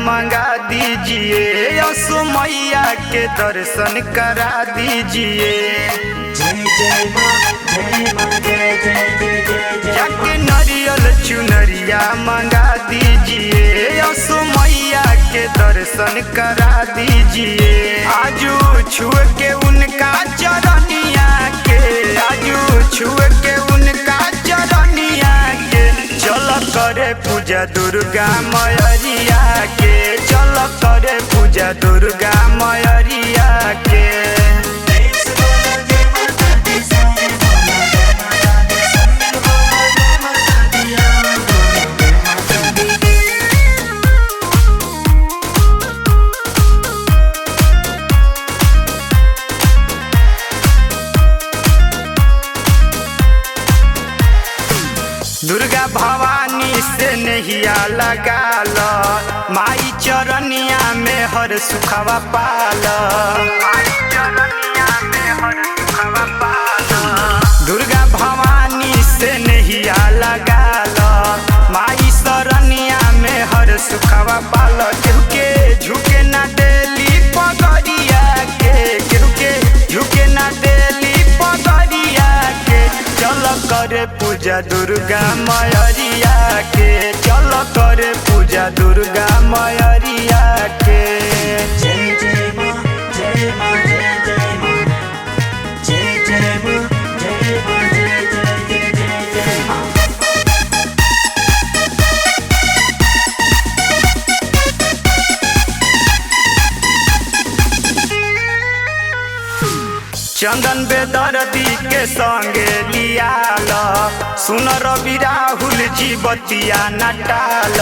मंगा दीजिए, असो मैया के दर्शन करा दीजिए। जाके नरियल चुनरिया मंगा दीजिए, असो मैया के दर्शन करा दीजिए। आजू छुए के उनका चरनिया के, आजू छुए के उनका चरनिया के, चल करे पूजा दुर्गा मैया के, चल करे पूजा दुर्गा मैया के। दुर्गा भवानी से नहिया लगा लो, माई चरनिया में हर सुखवा पालो, माई चरनिया में हर सुखवा पालो। दुर्गा भवानी से नहिया लगा लो, माई चरनिया में हर सुखवा पालो। केहू के झुके ना देली पगड़िया के, केहू के झुके ना देली पगड़िया के, चल करे पूजा दुर्गा मैया के, चल करे पूजा दुर्गा मैया के। जय जय मां, जय मां, जय जय मां, जय जय मां, जय मां, जय जय जय जय मां। चंदन बेदर्दी के संगे लिया लो, सुन रवि राहुल जी बतिया नटाल।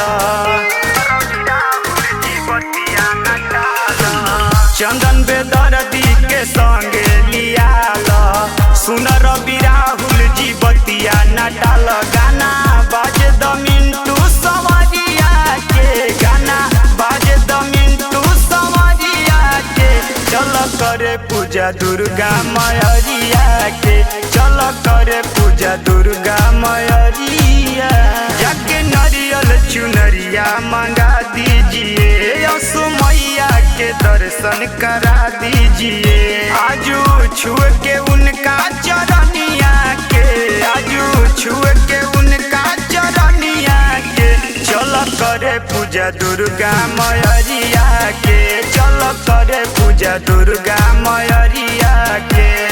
चंदन बेदर्दी के संगे लिया लो, सुन रवि राहुल जी बतिया नटाल। गाना बाजे द मिंटू सवरिया के, गाना बाजे द मिंटू सवरिया के, चल करे पूजा दुर्गा मैया के, चल करे पूजा दुर्गा मैया। जाके नरियल चुनरिया मंगा दीजिए, असो मैया के दर्शन करा दीजिए। आजू छुए के उनका चरनिया के, आजू छुए के उनका चरनिया के, चल करे पूजा दुर्गा मैया के, चल करे पूजा दुर्गा मैया के।